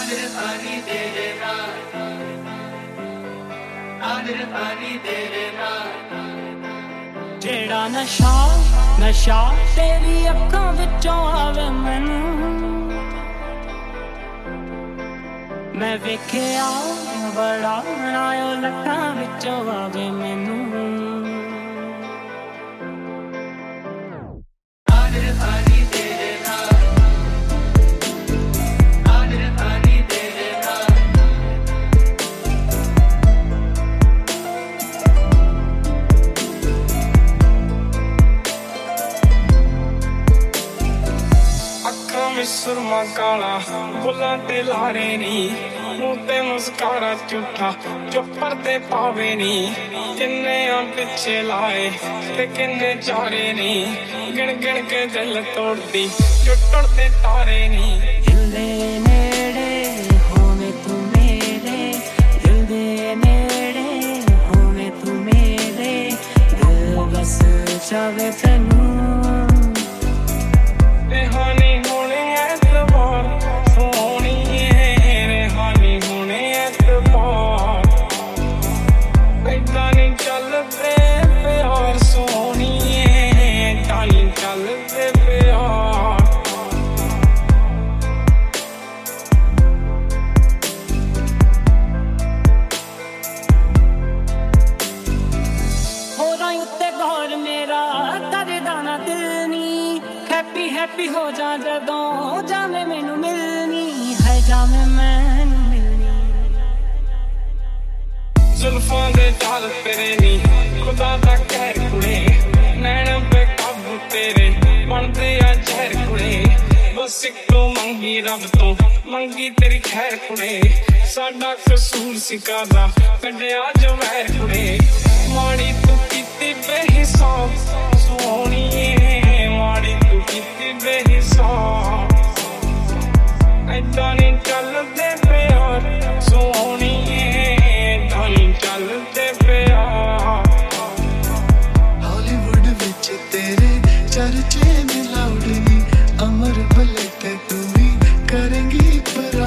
आदर पानी तेरे नाल, आदर पानी तेरे नाल। जेड़ा नशा नशा तेरी अखां विचों आवे मैनू, मैं वेखिया बड़ा नायो लखां विचों आवे मैनू। आदर पानी तेरे नाल, आदर पानी तेरे नाल। अखां में सुरमा काला, बुलां ते लारे नी, मुंह ते मुस्कारा झूठा जो पर्दे पावे नी। किन्ने आ पिछे लाए ते किन्ने चारे नी, गिन गिन के दिल तोड़दी जो टुटदे तारे नी। दिल दे नेड़े होवे तू मेरे, दिल दे नेड़े होवे तू मेरे, दिल बस चावे तैनू। रेहानी होने एतबार सोहणीए, रेहानी होने एतबार। ऐदां नी चलदे प्यार सोहणीए, ऐदां नी चलदे प्यार। होरां उत्ते गौर मेरा करदा ना दिल नी, हैप्पी हैप्पी हो जा जदों जावे मैनू मिलनी है, जावे मैनू मिलनी। जुल्फां दे चाल तेरे नी, खुदा दा कहर कुड़े, नैन बेकाबू तेरे बनदे आ जहर कुड़े। बस इक्को मंगी रब तो, मंगी तेरी खैर कुड़े, साडा कसूर सिकादा कड्डिया जो वैर कुड़े। माड़ी तू कीती बेहिसाब सोहणीए, माड़ी तू कीती बेहिसाब। ऐदां नी चलदे प्यार सोहणीए, ऐदां नी चलदे प्यार। हॉलीवुड विच तेरे चर्चे ने लाउड नी, अमर भले ते तू भी करेंगी पर